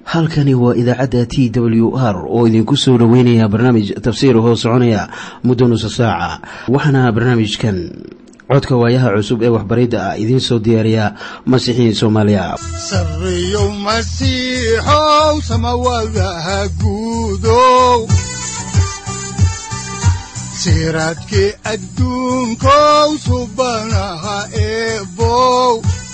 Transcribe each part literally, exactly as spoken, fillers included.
halkani waa idaacadda T W R oo idinku soo dhaweynaya barnaamij tafsiir oo soconaya muddo nus saaca. waxaana barnaamijkan codka waayaha cusub ee waxbaridda ah idin soo diyaariya Masiixiin Soomaaliya. Sarriyow Masiixow samawadaha guudow siraadkii adduunkow subanaha eebow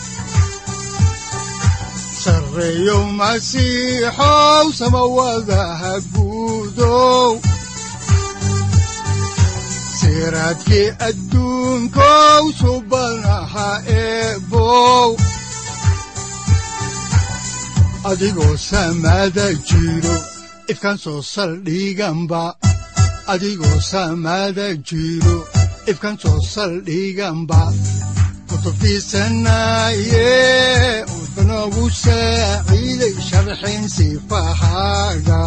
Sarriyow Masiixow samawadaha guudow siraadkii adduunkow subanaha eebow adigoo samada jiro ifkaan soo saldhiganba adigoo samada jiro ifkaan soo saldhiganba kutubtiisanaye udanogu saaciiday sharxin sifahaaga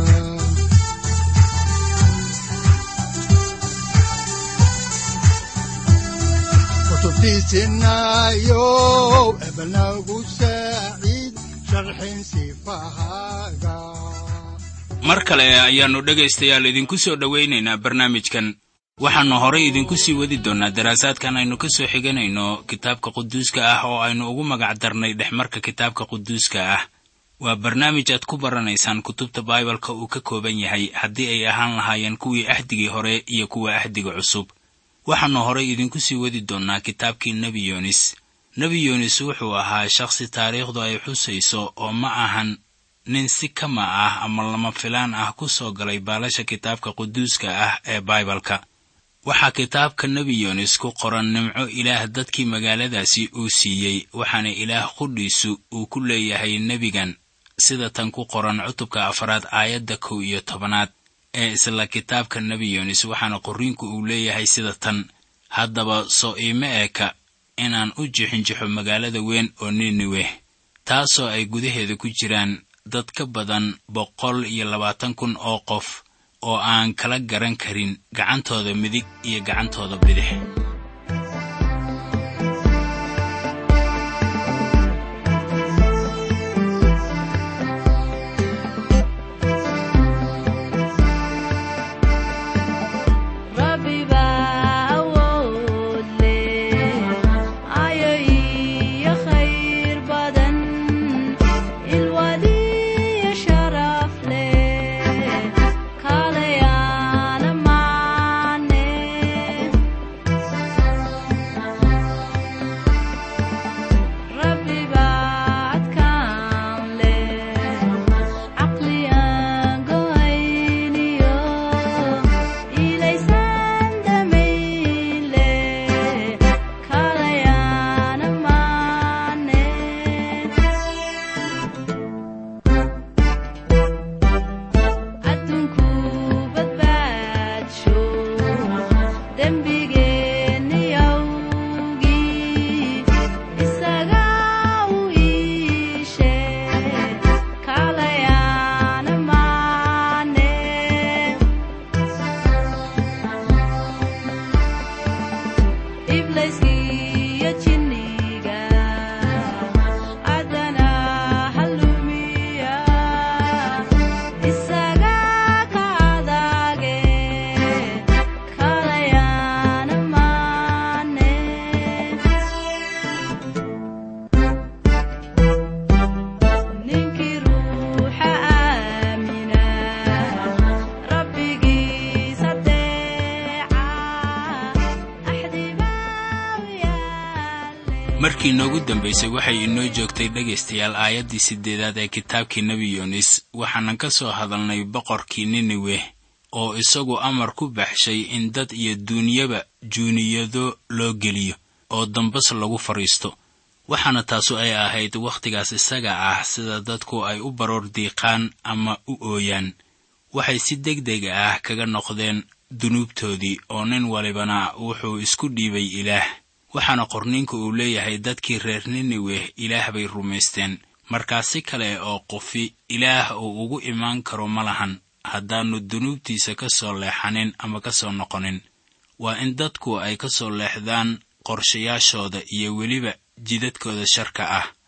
kutubtiisanayo ebanagu saaciid sharxin sifahaaga. mar kale ayaannu dhegaystayaal idinku soo dhowaynaynaa barnaamijkan. waxaannu horay idinku sii wadi doonnaa daraasaadkan aynu ka soo xiganayno kitaabka quduuska ah oo aynu ugu magac darnay dhexmarka kitaabka quduuska ah. waa barnaamij aad ku baranaysaan kutubta Baibalka uu ka kooban yahay haddii ay ahaan lahaayeen kuwii ahdigii hore iyo kuwa ahdiga cusub. waxaannu horay idinku sii wadi doonnaa kitaabkii Nebi Yoonis. Nebi Yoonis wuxuu ahaa shakhsi taariikhdu ay xusayso oo ma ahan nin si kama ah ama lama filaan ah ku soo galay baalasha kitaabka quduuska ah ee Baibalka. waxaa kitaabka Nebi Yoonis ku qoran nimco Ilaah dadkii magaaladaasi uu siiyey, waxaana Ilaah qudhiisu uu ku leeyahay nebigan sida tan ku qoran cutubka afraad aayadda kow iyo tobanaad ee isla kitaabka Nebi Yoonis. waxaana qorriinku uu leeyahay sida tan: haddaba soo iima eka inaan u jixinjixo magaalada weyn oo Niniwe, taasoo ay gudaheeda ku jiraan dad ka badan boqol iyo labaatan kun oo qof oo aan kala garan karin gacantooda midig iyo gacantooda bidix. markii noogu dambaysay waxay inoo joogtay dhegaystayaal aayaddii sideedaad ee kitaabkii Nebi Yoonis. waxaanan ka soo hadalnay boqorkii Niniwe oo isagu amar ku baxshay in dad iyo duunyaba juuniyado loo geliyo oo dambas lagu fariisto. waxaana taasu ay ahayd wakhtigaas isaga ah sida dadku ay u baroor diiqaan ama u ooyaan. waxay si degdeg ah kaga noqdeen dunuubtoodii oo nin walibana wuxuu isku dhiibay Ilaah. waxaana qorniinku uu leeyahay dadkii reer Niniwe Ilaah bay rumaysteen. markaas si kale oo qofi Ilaah uu ugu imaan karo malahan haddaannu dunuubtiisa ka soo leexanin ama ka soo noqonin. waa in dadku ay ka soo leexdaan qorshayaashooda iyo weliba jidadkooda sharka ah.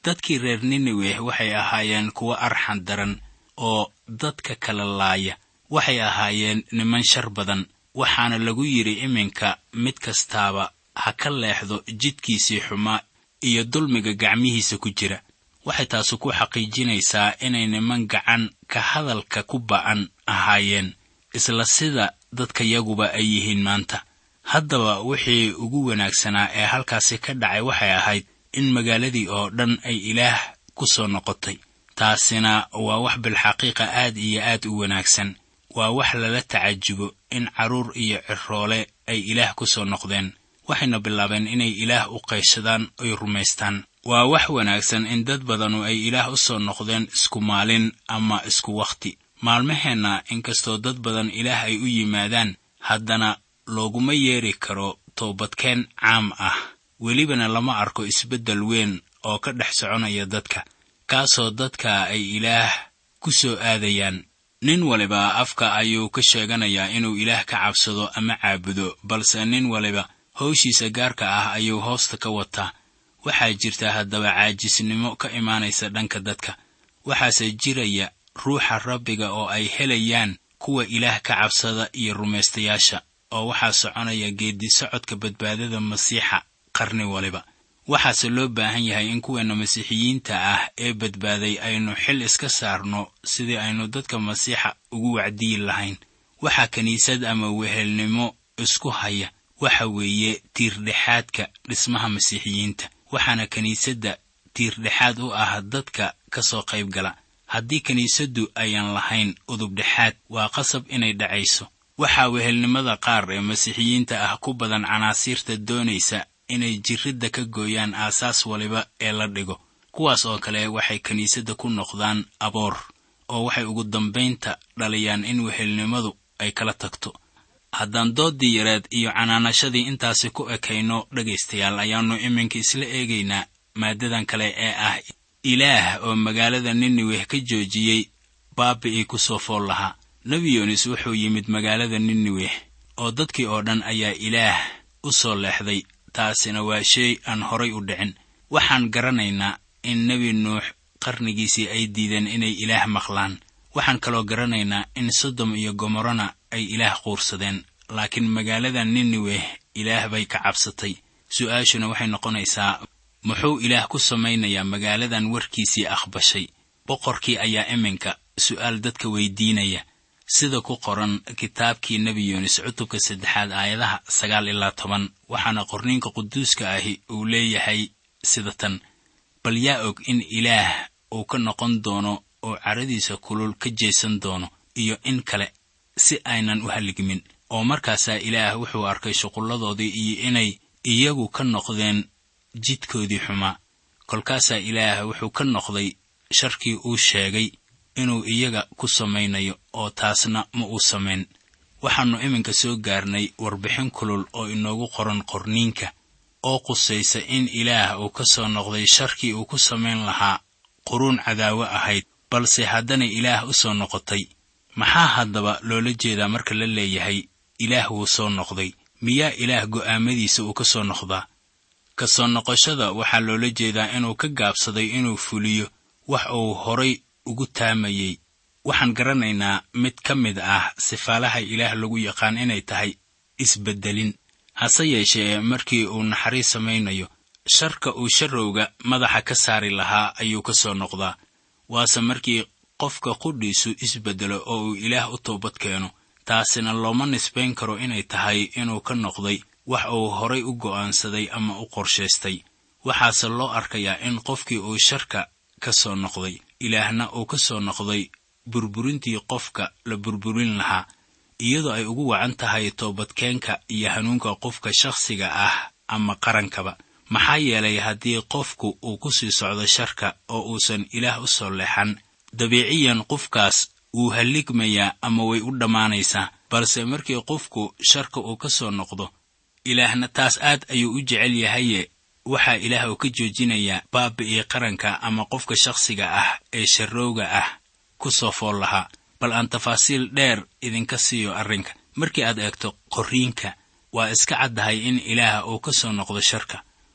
dadkii reer Niniwe waxay ahaayeen kuwa arxan daran oo dadka kala laaya. Waxay ahaayeen niman shar badan, waxaana lagu yiri iminka mid kastaaba ha ka leexdo jidkiisii xumaa iyo dulmiga gacmihiisa ku jira. Waxay taasu ku xaqiijinaysaa inay niman gacan ka hadalka ku ba'an ahaayeen, isla sida dadka yaguba ay yihiin maanta. Haddaba wixii ugu wanaagsanaa ee halkaasi ka dhacay waxay ahayd in magaaladii oo dhan ay Ilaah ku soo noqotay. taasina waa wax bil xaqiiqa aad iyo aad u wanaagsan. waa wax lala tacajubo in caruur iyo ciroole ay Ilaah ku soo noqdeen. waxayna bilaabeen inay Ilaah u qayshadaan oo rumaystaan. waa wax wanaagsan in dad badan ay Ilaah u soo noqdeen isku maalin ama isku waqti. maalmaheena inkastoo dad badan Ilaah ay u yimaadaan, haddana looguma yeeri karo toobadkeen caam ah. welibana lama arko isbeddel weyn oo ka dhex soconaya dadka, kaasoo dadka ay Ilaah ku soo aadayaan. nin waliba afka ayuu ka sheeganayaa inuu Ilaah ka cabsado ama caabudo, balse nin waliba hawshiisa gaarka ah ayuu hoosta ka wataa. waxaa jirta haddaba caajisnimo ka imaanaysa dhanka dadka. waxaase jiraya ruuxa Rabbiga oo ay helayaan kuwa Ilaah ka cabsada iyo rumaystayaasha, oo waxaa soconaya geedi socodka badbaadada Masiixa qarni waliba. waxaase loo baahan yahay in kuweena Masiixiyiinta ah ee badbaaday aynu xil iska saarno sidii aynu dadka Masiixa ugu wacdiyi lahayn. waxa kaniisad ama wehelnimo isku haya waxa weeye tiirdhexaadka dhismaha Masiixiyiinta, waxaana kaniisadda tiirdhexaad u ah dadka ka soo qayb gala. haddii kaniisaddu ayaan lahayn udub dhexaad, waa qasab inay dhacayso. waxaa wehelnimada qaar ee Masiixiyiinta ah ku badan canaasiirta doonaysa inay jiridda ka gooyaan aasaas waliba ee la dhigo. kuwaas oo kale waxay kaniisadda ku noqdaan aboor, oo waxay ugu dambaynta dhaliyaan in wehelnimadu ay kala tagto. haddaan doodii yareed iyo canaanashadii intaasi ku ekayno dhegaystayaal, ayaannu iminka isla eegaynaa maadadan kale ee ah Ilaah oo magaalada Niniwe ka joojiyey baabi'ii ku soo fool lahaa. Nebi Yoonis wuxuu yimid magaalada Niniwe, oo dadkii oo dhan ayaa Ilaah u soo leexday. taasina waa shay aan horay u dhicin. waxaan garanaynaa in Nebi Nuux qarnigiisii ay diideen inay Ilaah maqlaan. waxaan kaloo garanaynaa in Sodom iyo Gomorrana ay Ilaah quursadeen, laakiin magaalada Niniwe Ilaah bay ka cabsatay. su'aashuna waxay noqonaysaa, muxuu Ilaah ku samaynayaa magaaladan warkiisii aqbashay? boqorkii ayaa iminka su'aal dadka weydiinaya, sida ku qoran kitaabkii Nebi Yoonis cutubka saddexaad aayadaha sagaal ilaa toban. waxaana qorniinka quduuska ahi uu leeyahay sida tan: bal yaa og in Ilaah uu ka noqon doono oo caradiisa kulul ka jeesan doono, iyo in kale si aynan u haligmin. oo markaasaa Ilaah wuxuu arkay shuqulladoodii iyo inay iyagu ka noqdeen jidkoodii xumaa. kolkaasaa Ilaah wuxuu ka noqday sharkii uu sheegay inuu iyaga ku samaynayo, oo taasna ma uu samayn. waxaannu iminka soo gaarnay warbixin kulul oo inoogu qoran qorniinka, oo qusaysa in Ilaah uu ka soo noqday sharkii uu ku samayn lahaa quruun cadaawo ahayd, balse haddana Ilaah u soo noqotay. maxaa haddaba loola jeedaa marka la leeyahay Ilaah wuu soo noqday? miyaa Ilaah go'aamadiisa uu ka soo noqdaa? ka soo noqoshada waxaa loola jeedaa inuu ka gaabsaday inuu fuliyo wax uu horay ugu taamayey. waxaan garanaynaa mid ka mid ah sifaalaha Ilaah lagu yaqaan inay tahay isbeddelin. hase yeeshee markii uu naxariis samaynayo, sharka uu sharowga madaxa ka saari lahaa ayuu ka soo noqdaa. waase markii qofka qudhiisu isbeddelo oo uu Ilaah u toobad keeno. taasina looma nisbayn karo inay tahay inuu ka noqday wax uu horay u go'aansaday ama u qorshaystay. waxaase loo arkayaa in qofkii uu sharka ka soo noqday, Ilaahna uu ka soo noqday burburintii qofka la burburin lahaa, iyadoo ay ugu wacan tahay toobadkeenka iyo hanuunka qofka shakhsiga ah ama qarankaba. maxaa yeelay haddii qofku uu ku sii socdo sharka oo uusan Ilaah u soo leexan, dabiiciyan qofkaas wuu haligmayaa ama way u dhammaanaysaa. balse markii qofku sharka uu ka soo noqdo, Ilaahna taas aad ayuu u jecel yahaye waxaa Ilaah uu ka joojinayaa baabi'ii qaranka ama qofka shakhsiga ah ee sharrowga ah ku soo fool lahaa. bal aan tafaasiil dheer idinka siiyo arrinka. markii aad eegto qorriinka, waa iska caddahay in Ilaah uu ka soo noqdo sharka.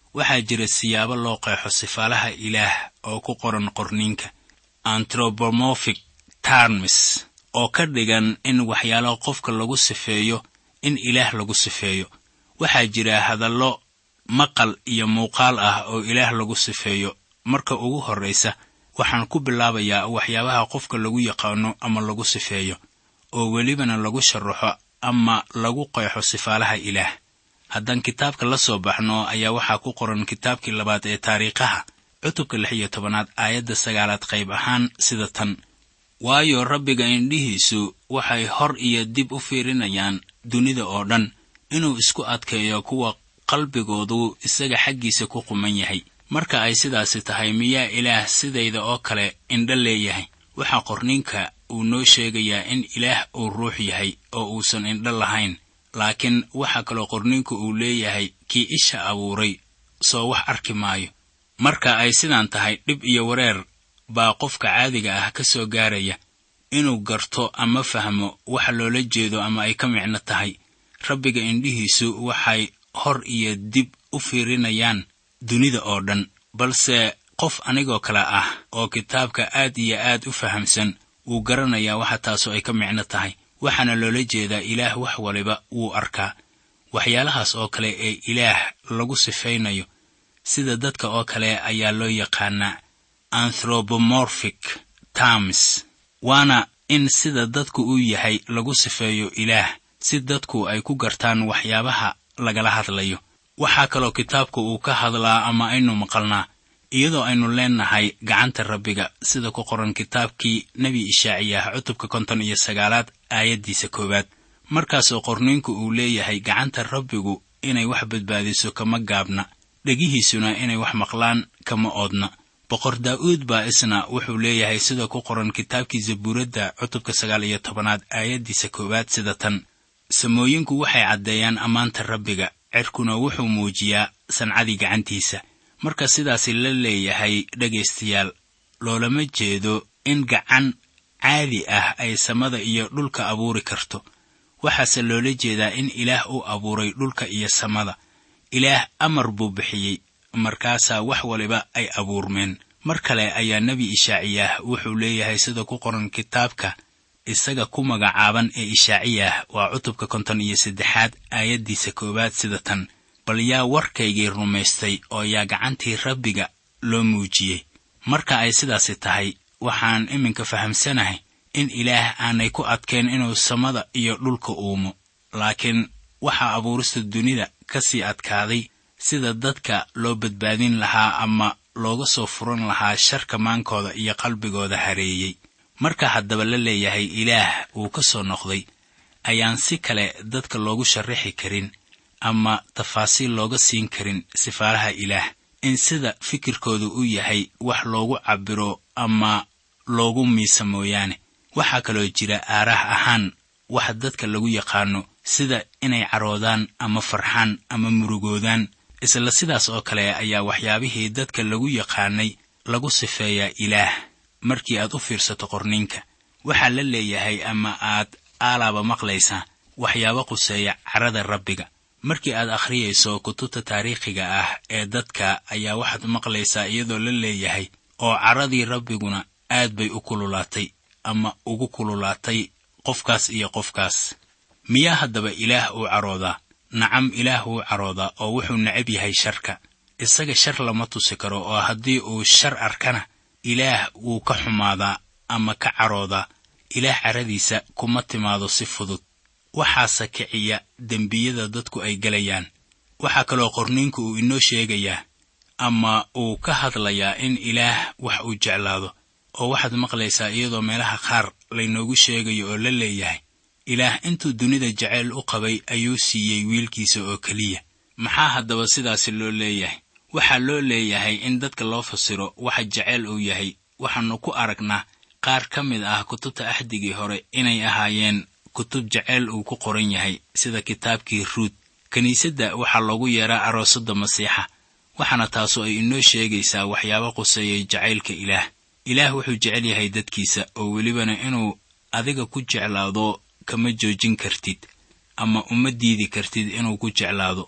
waxaa jira siyaabo loo qeexo sifaalaha ilaah oo ku qoran qorniinka anthropomorphic terms oo ka dhigan in waxyaalo qofka lagu sifeeyo in ilaah lagu sifeeyo. waxaa jira hadallo maqal iyo muuqaal ah oo ilaah lagu sifeeyo. marka ugu horreysa waxaan ku bilaabayaa waxyaabaha qofka lagu yaqaano ama lagu sifeeyo oo welibana lagu sharaxo ama lagu qeexo sifaalaha ilaah. haddaan kitaabka la soo baxno ayaa waxaa ku qoran kitaabkii labaad ee taariikhaha cutubka lix iyo tobanaad aayadda sagaalaad qayb ahaan sida tan: waayo rabbiga indhihiisu waxay hor iyo dib u fiirinayaan dunida oo dhan inuu isku adkeeyo kuwa qalbigoodu isaga xaggiisa ku quman yahay. marka ay sidaasi tahay, miyaa ilaah sidayda oo kale indho leeyahay? waxaa qorniinka uu noo sheegayaa in ilaah uu ruux yahay oo uusan indho lahayn. laakiin waxaa kaloo qorniinku uu leeyahay kii isha abuuray soo wax arki maayo. marka ay sidaan tahay, dhib iyo wareer baa qofka caadiga ah ka soo gaaraya inuu garto ama fahmo waxa loola jeedo ama ay ka micno tahay. rabbiga indhihiisu waxay hor iyo dib u fiirinayaan dunida oo dhan, balse qof anigoo kale ah oo kitaabka aad iyo aad u fahamsan wuu garanayaa waxa taasoo ay ka micno tahay. waxaana loola jeedaa ilaah wax waliba wuu arkaa. waxyaalahaas oo kale ee ilaah lagu sifaynayo sida dadka oo kale ayaa loo yaqaanaa anthropomorphic terms, waana in sida dadku uu yahay lagu sifeeyo ilaah si dadku ay ku gartaan waxyaabaha lagala hadlayo. waxaa kaloo kitaabku uu ka hadlaa ama aynu maqalnaa iyadoo aynu leenahay gacanta rabbiga sida ku qoran kitaabkii nebi Ishaaciyah cutubka konton iyo sagaalaad aayaddiisa koowaad. markaasoo qorniinku uu leeyahay gacanta rabbigu inay wax badbaadiso kama gaabna, dhegihiisuna inay wax maqlaan kama oodna. boqor daa'uud baa isna wuxuu leeyahay sida ku qoran kitaabkii zabuuradda cutubka sagaal iyo tobanaad aayaddiisa koowaad sida tan: samooyinku waxay caddeeyaan ammaanta rabbiga, cirkuna wuxuu muujiyaa sancadii gacantiisa. marka sidaasi la leeyahay dhegaystayaal, loolama jeedo in gacan caadi ah ay samada iyo dhulka abuuri karto. waxaase loola jeedaa in ilaah uu abuuray dhulka iyo samada. ilaah amar buu bixiyey, markaasaa wax waliba ay abuurmeen. mar kale ayaa nebi Ishaaciyah wuxuu leeyahay sida ku qoran kitaabka isaga ku magacaaban ee Ishaaciyah waa cutubka konton iyo saddexaad aayaddiisa koowaad sida tan: bal yaa warkaygii rumaystay oo yaa gacantii rabbiga loo muujiyey. marka ay sidaasi tahay, waxaan iminka fahamsanahay in ilaah aanay ku adkeen inuu samada iyo dhulka uumo, laakiin waxaa abuurista dunida ka sii adkaaday sida dadka loo badbaadin lahaa ama looga soo furan lahaa sharka maankooda iyo qalbigooda hareeyey. marka haddaba la leeyahay ilaah uu ka soo noqday, ayaan si kale dadka loogu sharraxi karin ama tafaasiil looga siin karin sifaalaha ilaah, in sida fikirkoodu u yahay wax loogu cabiro ama loogu miisa mooyaane. waxaa kaloo jira aaraah ahaan wax dadka lagu yaqaano sida inay caroodaan ama farxaan ama murugoodaan. isla sidaas oo kale ayaa waxyaabihii dadka lagu yaqaanay lagu sifeeyaa ilaah. markii aad u fiirsato qorniinka, waxaa la leeyahay ama aad aalaaba maqlaysaa waxyaabo quseeya carada rabbiga. markii aad akhriyayso kutubta taariikhiga ah ee dadka ayaa waxaad maqlaysaa iyadoo la leeyahay oo caradii rabbiguna aad bay u kululaatay ama ugu kululaatay qofkaas iyo qofkaas. miyaa haddaba ilaah uu caroodaa? nacam, ilaah wuu caroodaa oo wuxuu necab yahay sharka. isaga shar lama tusi karo, oo haddii uu shar arkana ilaah wuu ka xumaadaa ama ka caroodaa. ilaah caradiisa kuma timaado si fudud. waxaase kiciya dembiyada dadku ay gelayaan. waxaa kaloo qorniinku uu inoo sheegayaa ama uu ka hadlayaa in ilaah wax uu jeclaado. oo waxaad maqlaysaa iyadoo meelaha qaar laynoogu sheegayo oo la leeyahay ilaah intuu dunida jacayl u qabay ayuu siiyey wiilkiisa oo keliya. maxaa haddaba sidaasi loo leeyahay? waxaa loo leeyahay in dadka loo fasiro waxa jacayl uu yahay. waxaannu ku aragnaa qaar ka mid ah kutubta axdigii hore inay ahaayeen kutub jacayl uu ku qoran yahay, sida kitaabkii ruud. kiniisadda waxaa loogu yeeraa aroosadda masiixa, waxaana taasu ay inoo sheegaysaa waxyaabo quseeyay jacaylka ilaah. ilaah wuxuu jecel yahay dadkiisa, oo welibana inuu adiga ku jeclaado kama joojin kartid ama uma diidi kartid inuu ku jeclaado.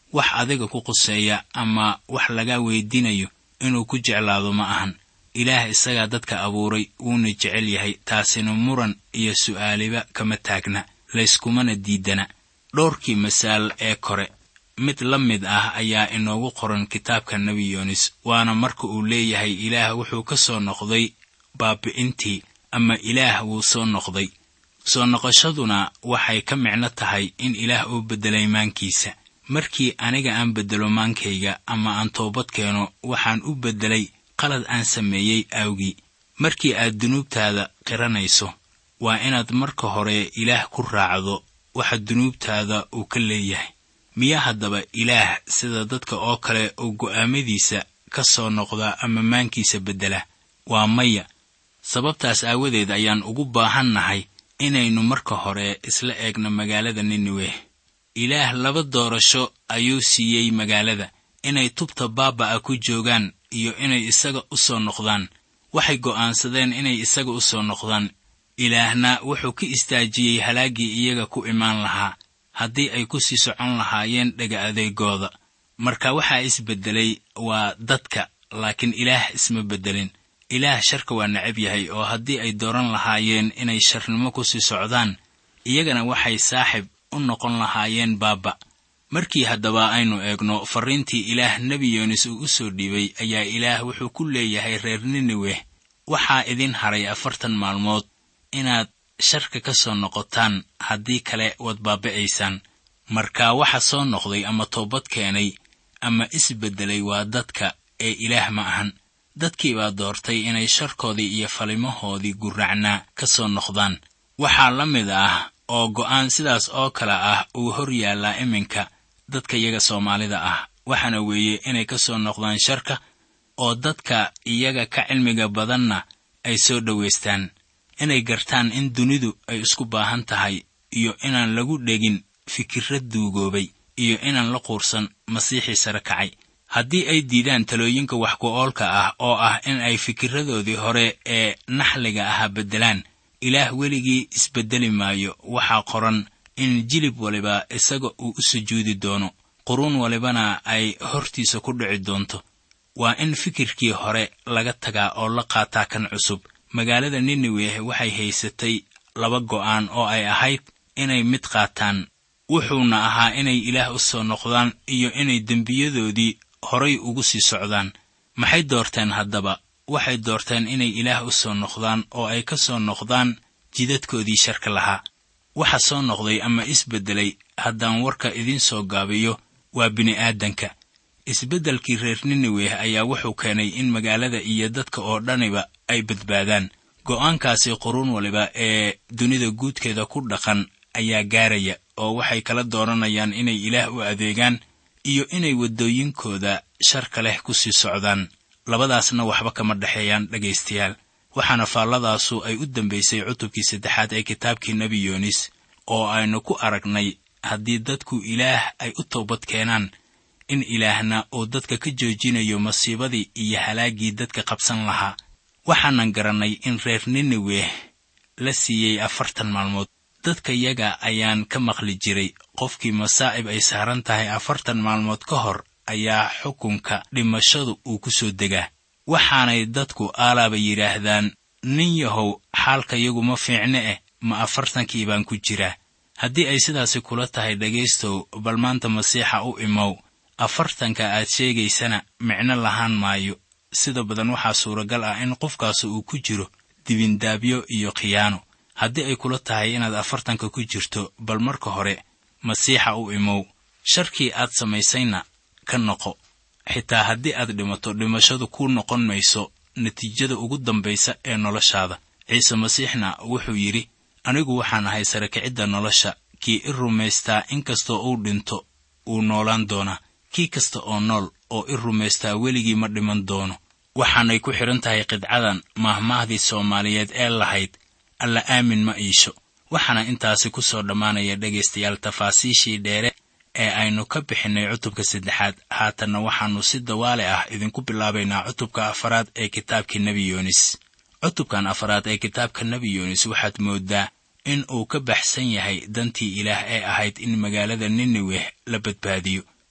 wax adiga ku quseeya ama wax laga weydiinayo inuu ku jeclaado ma ahan. ilaah isagaa dadka abuuray wuuna jecel yahay, taasina muran iyo su'aaliba kama taagna, layskumana diidana. dhowrkii masaal ee kore mid la mid ah ayaa inoogu qoran kitaabka nebi yoonis, waana marka uu leeyahay ilaah wuxuu ka soo noqday baabi'intii, ama ilaah wuu soo noqday. soo noqoshaduna waxay ka micno tahay in ilaah uu beddelay maankiisa. markii aniga aan beddelo maankayga ama aan toobad keeno, waxaan u beddelay qalad aan sameeyey awgii. markii aad dunuubtaada qiranayso, waa inaad marka hore ilaah ku raacdo waxa dunuubtaada uu ka leeyahay. miyaa haddaba ilaah sida dadka oo kale uu go'aamadiisa ka soo noqda ama maankiisa beddela? waa maya. sababtaas aawadeed ayaan ugu baahannahay inaynu marka hore isla eegno magaalada niniwe. ilaah laba doorasho ayuu siiyey magaalada, inay tubta baaba'a ku joogaan iyo inay isaga u soo noqdaan. waxay go'aansadeen inay isaga u soo noqdaan. ilaahna wuxuu ka istaajiyey halaaggii iyaga ku imaan lahaa haddii ay ku sii socon lahaayeen dhega adeegooda. marka waxaa isbeddelay waa dadka, laakiin ilaah isma beddelin. ilaah sharka waa necab yahay, oo haddii ay dooran lahaayeen inay sharnimo ku sii socdaan, iyagana waxay saaxib u noqon lahaayeen baaba. markii haddaba aynu eegno farriintii ilaah nebi yoonis uu u soo dhiibay, ayaa ilaah wuxuu ku leeyahay reer niniwe, waxaa idin haray afartan maalmood inaad sharka ka soo noqotaan, haddii kale waad baaba'aysaan. marka waxa soo noqday ama toobad keenay ama isbeddelay waa dadka ee ilaah ma ahan. dadkii baa doortay inay sharkoodii iyo falimahoodii gurracnaa ka soo noqdaan. waxaa la mid ah oo go'aan sidaas oo kale ah uu hor yaallaa iminka dadka iyaga Soomaalida ah, waxaana weeye inay ka soo noqdaan sharka, oo dadka iyaga ka cilmiga badanna ay soo dhowaystaan, inay gartaan in dunidu ay isku baahan tahay, iyo inaan lagu dhegin fikirrad duugoobay, iyo inaan la quursan masiixii sare kacay. haddii ay diidaan talooyinka wax ku oolka ah oo ah in ay fikirradoodii hore ee naxliga ahaa beddelaan, ilaah weligii isbeddeli maayo. waxaa qoran in jilib waliba isaga uu u sujuudi doono, quruun walibana ay hortiisa ku dhici doonto. waa in fikirkii hore laga tagaa oo la qaataa kan cusub. magaalada niniwe waxay haysatay laba go'aan oo ay ahayd inay mid qaataan, wuxuuna ahaa inay ilaah u soo noqdaan iyo inay dembiyadoodii horay ugu sii socdaan. maxay doorteen haddaba? waxay doorteen inay ilaah u soo noqdaan oo ay ka soo noqdaan jidadkoodii sharka lahaa. waxa soo noqday ama isbeddelay, haddaan warka idiin soo gaabiyo, waa bini'aadanka. isbeddelkii reer niniwe ayaa wuxuu keenay in magaalada iyo dadka oo dhaniba ay badbaadaan. go'aankaasi quruun waliba ee dunida guudkeeda ku dhaqan ayaa gaaraya, oo waxay kala dooranayaan inay ilaah u adeegaan iyo inay waddooyinkooda sharka leh ku sii socdaan. labadaasna waxba kama dhexeeyaan dhegaystayaal. waxaana faalladaasu ay u dambaysay cutubkii saddexaad ee kitaabkii nebi yoonis, oo aynu ku aragnay haddii dadku ilaah ay u toobad keenaan, in ilaahna uu dadka ka joojinayo masiibadii iyo halaaggii dadka qabsan lahaa. waxaanan garannay in reer niniwe la siiyey afartan maalmood. dadka yaga ayaan ka maqli jiray, qofkii masaa'ib ay saaran tahay afartan maalmood ka hor ayaa xukunka dhimashadu uu ku soo degaa. waxaanay dadku aalaaba yidhaahdaan, nin yahow, xaalkayagu ma fiicne eh, ma afartankii baan ku jiraa. haddii ay sidaasi kula tahay dhegaystow, bal maanta masiixa u imow. afartanka aad sheegaysana micno lahaan maayo. sida badan waxaa suuragal ah in qofkaasi uu ku jiro dibindaabyo iyo khiyaano. haddii ay kula tahay inaad afartanka ku jirto, bal marka hore masiixa u imow. sharkii aad samaysayna ka noqo. xitaa haddii aad dhimato, dhimashadu ku noqon mayso natiijada ugu dambaysa ee noloshaada. ciise masiixna wuxuu yidhi, anigu waxaan ahay sare kicidda nolosha. kii i rumaystaa inkastoo uu dhinto uu noolaan doonaa. kii kasta oo nool oo i rumaystaa weligii ma dhiman doono. waxaanay ku xidhan tahay qidcadan mahmaahdii Soomaaliyeed ee lahayd, alla aamin ma iisho. waxaana intaasi ku soo dhammaanaya dhegaystayaal tafaasiishii dheere ee aynu ka bixinay cutubka saddexaad. haatanna waxaannu si dawaale ah idinku bilaabaynaa cutubka afaraad ee kitaabkii nebi yoonis. cutubkan afaraad ee kitaabka nebi yoonis waxaad mooddaa in uu ka baxsan yahay dantii ilaah ee ahayd in magaalada niniwe la badbaadiyo.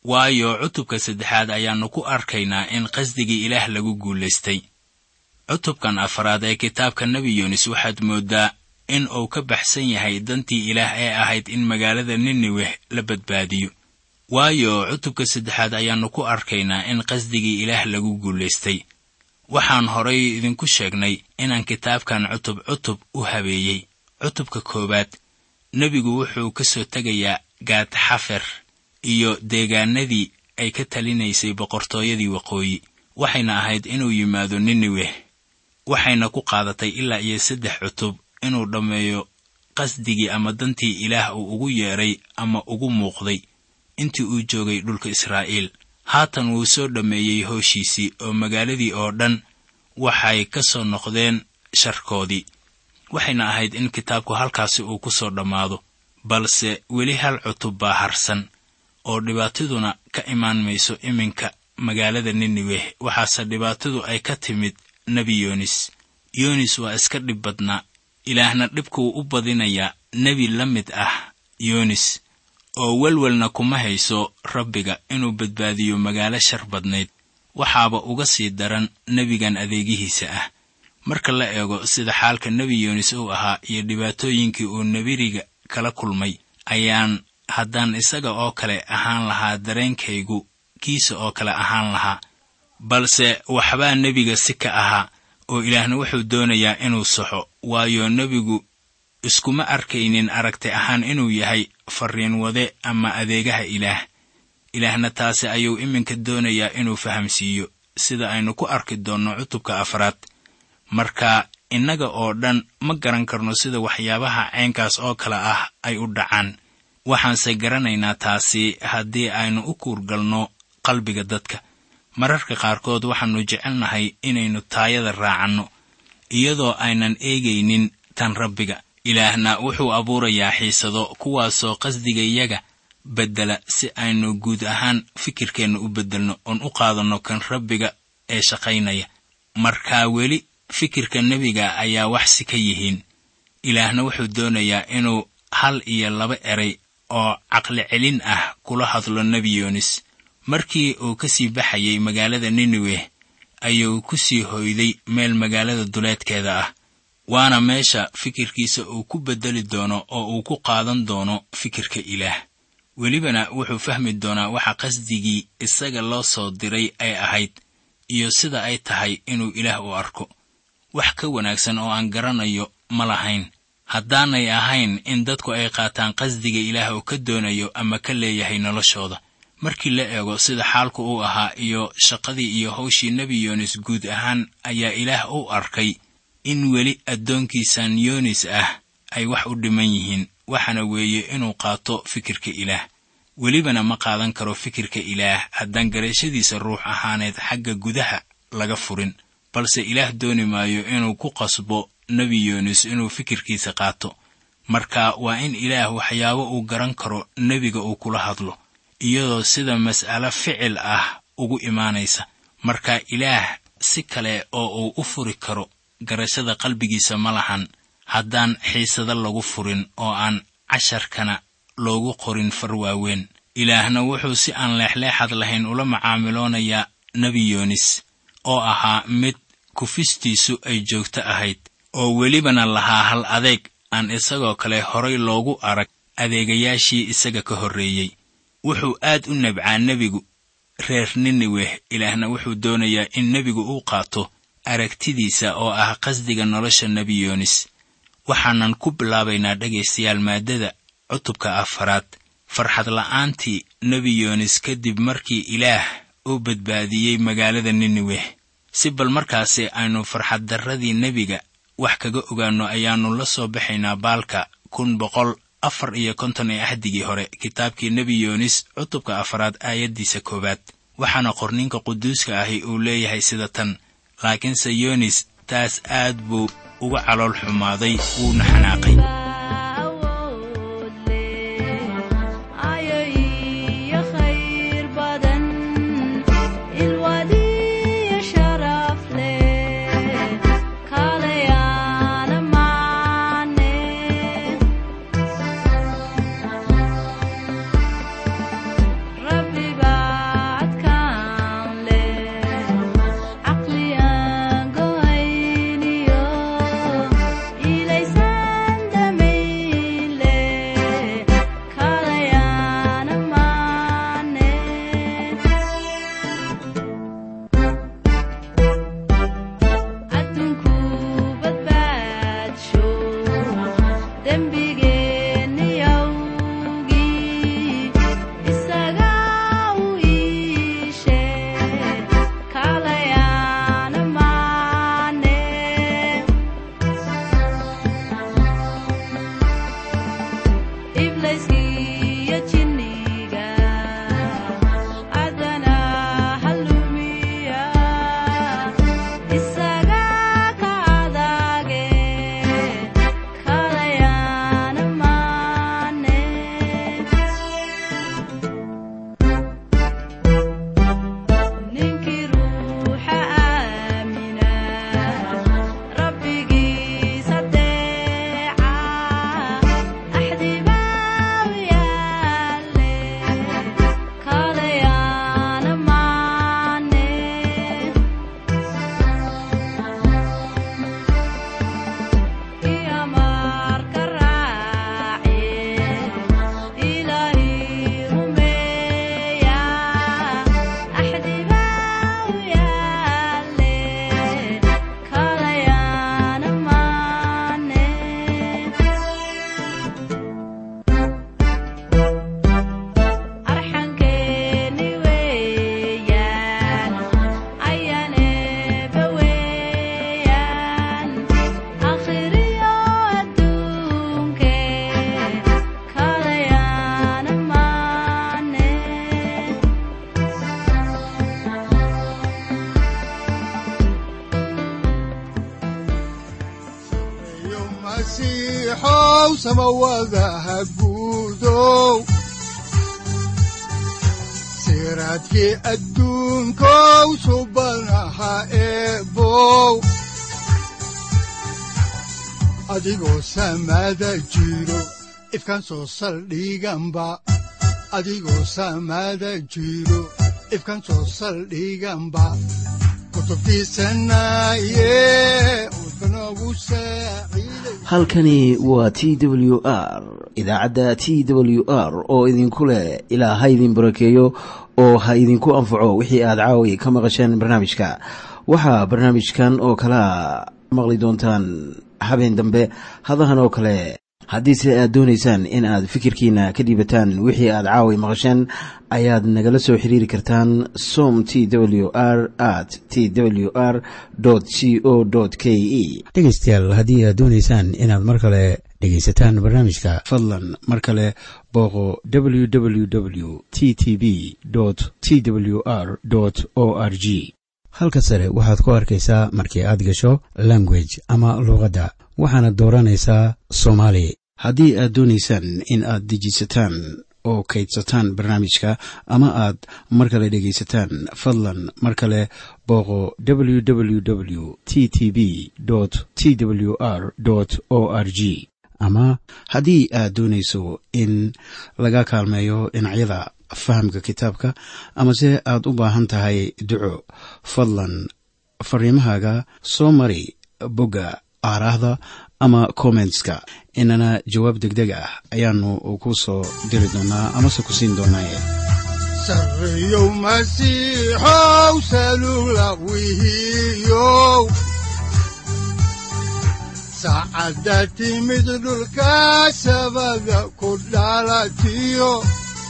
waayo cutubka saddexaad ayaannu ku arkaynaa in qasdigii ilaah lagu guulaystay. cutubkan afraad ee kitaabka nebi yoonis waxaad mooddaa in uu ka baxsan yahay dantii ilaah ee ahayd in magaalada niniwe la badbaadiyo. waayo cutubka saddexaad ayaannu ku arkaynaa in qasdigii ilaah lagu guulaystay. waxaan horay idinku sheegnay inaan kitaabkan cutub cutub u habeeyey. cutubka koowaad nebigu wuxuu ka soo tegayaa gaad xafer iyo deegaanadii ay ka talinaysay boqortooyadii waqooyi, waxayna ahayd inuu yimaado niniwe. waxayna ku qaadatay ilaa iyo saddex cutub inuu dhammeeyo qasdigii ama dantii ilaah uu ugu yeedhay ama ugu muuqday intii uu joogay dhulka Israa'iil. haatan wuu soo dhammeeyey howshiisii oo magaaladii oo dhan waxay ka soo noqdeen sharkoodii. waxayna ahayd in kitaabku halkaasi uu ku soo dhammaado, balse weli hal cutub baa harsan oo dhibaataduna ka imaan mayso iminka magaalada niniwe. waxaase dhibaatadu ay ka timid nebi yoonis. yoonis waa iska dhib badnaa, ilaahna dhibkuu u badinayaa nebi la mid ah yoonis oo welwelna kuma hayso rabbiga inuu badbaadiyo magaalo shar badnayd. waxaaba uga sii daran nebigan adeegihiisa ah. marka la eego sida xaalka nebi yoonis uu ahaa iyo dhibaatooyinkii uu nebiriga kala kulmay, ayaan haddaan isaga oo kale ahaan lahaa dareenkaygu kiisa oo kale ahaan lahaa. balse waxbaa nebiga si ka ahaa oo ilaahna wuxuu doonayaa inuu saxo, waayo nebigu iskuma arkaynin aragti ahaan inuu yahay farriin wade ama adeegaha ilaah. ilaahna taasi ayuu iminka doonayaa inuu fahamsiiyo, sida aynu ku arki doonno cutubka afraad. marka innaga oo dhan ma garan karno sida waxyaabaha caynkaas oo kale ah ay u dhacaan. waxaanse garanaynaa taasi haddii aynu u kuurgalno qalbiga dadka. mararka qaarkood waxaannu jecelnahay inaynu taayada raacanno iyadoo aynan eegaynin tan rabbiga. ilaahna wuxuu abuurayaa xiisado kuwaasoo qasdigayaga beddela si aynu guud ahaan fikirkeenna u beddelno oon u qaadanno kan rabbiga ee shaqaynaya. markaa weli fikirka nebiga ayaa wax si ka yihiin. ilaahna wuxuu doonayaa inuu hal iyo laba eray oo caqli celin ah kula hadlo nebi yoonis. markii uu ka sii baxayay magaalada niniwe ayuu ku sii hoyday meel magaalada duleedkeeda ah, waana meesha fikirkiisa uu ku beddeli doono oo uu ku qaadan doono fikirka ilaah. welibana wuxuu fahmi doonaa waxa qasdigii isaga loo soo diray ay ahayd iyo sida ay tahay inuu ilaah u arko. wax ka wanaagsan oo aan garanayo ma lahayn haddaanay ahayn in dadku ay qaataan qasdiga ilaah oo ka doonayo ama ka leeyahay noloshooda. markii la eego sida xaalku uu ahaa iyo shaqadii iyo hawshii nebi yoonis guud ahaan, ayaa ilaah u arkay in weli addoonkiisan yoonis ah ay wax u dhiman yihiin. waxaana weeye inuu qaato fikirka ilaah. welibana ma qaadan karo fikirka ilaah haddaan garashadiisa ruux ahaaneed xagga gudaha laga furin. balse ilaah dooni maayo inuu ku qasbo nebi yoonis inuu fikirkiisa qaato. marka waa in ilaah waxyaabo uu garan karo nebiga uu kula hadlo, iyadoo sida mas'alo ficil ah ugu imaanaysa. marka ilaah si kale oo uu u furi karo garashada qalbigiisa ma lahan haddaan xiisada lagu furin oo aan casharkana loogu qorin far waaweyn. ilaahna wuxuu si aan leexleexad lahayn ula macaamiloonayaa nebi yoonis oo ahaa mid kufistiisu ay joogto ahayd, oo welibana lahaa hal adeeg aan isagoo kale horay loogu arag adeegayaashii isaga ka horreeyey. wuxuu aad u nabcaa nebigu reer niniwe. ilaahna wuxuu doonayaa in nebigu uu qaato aragtidiisa oo ah qasdiga nolosha nebi yoonis. waxaanan ku bilaabaynaa dhegaystayaal maaddada cutubka afraad, farxad la'aantii nebi yoonis kadib markii ilaah uu badbaadiyey magaalada niniwe. si bal markaasi aynu farxad darradii nebiga wax kaga ogaanno ayaannu la soo baxaynaa baalka kun boqol afar iyo konton ee ahdigii hore, kitaabkii nebi yoonis cutubka afraad aayaddiisa koowaad. waxaana qorninka quduuska ahi uu leeyahay sida tan: laakiinse yoonis taas aad buu uga calool xumaaday wuuna xanaaqay. Rabbi ba masiixow samawadaha guudow siraadkii adduunkow subanaha eebow adigoo samada jiro ifkaan soo saldhiganba adigoo samada jiro ifkaan soo saldhiganba halkani waa T W R idaacadda T W R oo idinku leh ilaa ha idin barakeeyo oo ha idinku anfaco wixii aad caawi ka maqasheen barnaamijka. waxaa barnaamijkan oo kala maqli doontaan habeen dambe hadahan oo kale. haddiise aad doonaysaan in aad fikirkiina ka dhiibataan wixii aad caawi maqasheen ayaad nagala soo xiriiri kartaan som T W R at T W R C O K E. dhegaystayaal haddii aad doonaysaan inaad mar kale dhegaysataan barnaamijka fadlan mar kale booqo w w w t t b t w r o r g. halka sare waxaad ku arkaysaa markii aad gasho language ama luqadda waxaana dooranaysaa Soomaali. haddii aad doonaysaan in aad dejisataan oo kaydsataan barnaamijka ama aad mar kale dhegaysataan fadlan mar kale booqo w w w t t b t w r o r g. ama haddii aad doonayso in laga kaalmeeyo dhinacyada fahamka kitaabka amase aad u baahan tahay duco fadlan fariimahaaga soo mari bogga aaraahda ama commentska inana jawaab degdeg ah ayaanu ku soo diri doonaa amase ku siin doonaaye sarreeyow masiixow salula wihiyow saacadda timid dhulka sabada ku dhalatiyo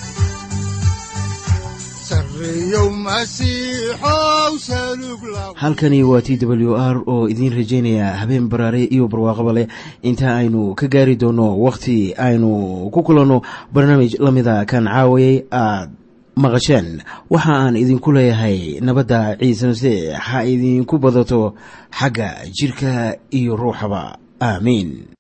halkani waa T W R oo idiin rajaynaya habeen baraare iyo barwaaqaba leh inta aynu ka gaari doono wakhti aynu ku kulanno barnaamij la mida kan caawayay aad maqasheen. waxa aan idinku leeyahay nabadda ciise masiix ha idinku badato xagga jirka iyo ruuxaba aamiin.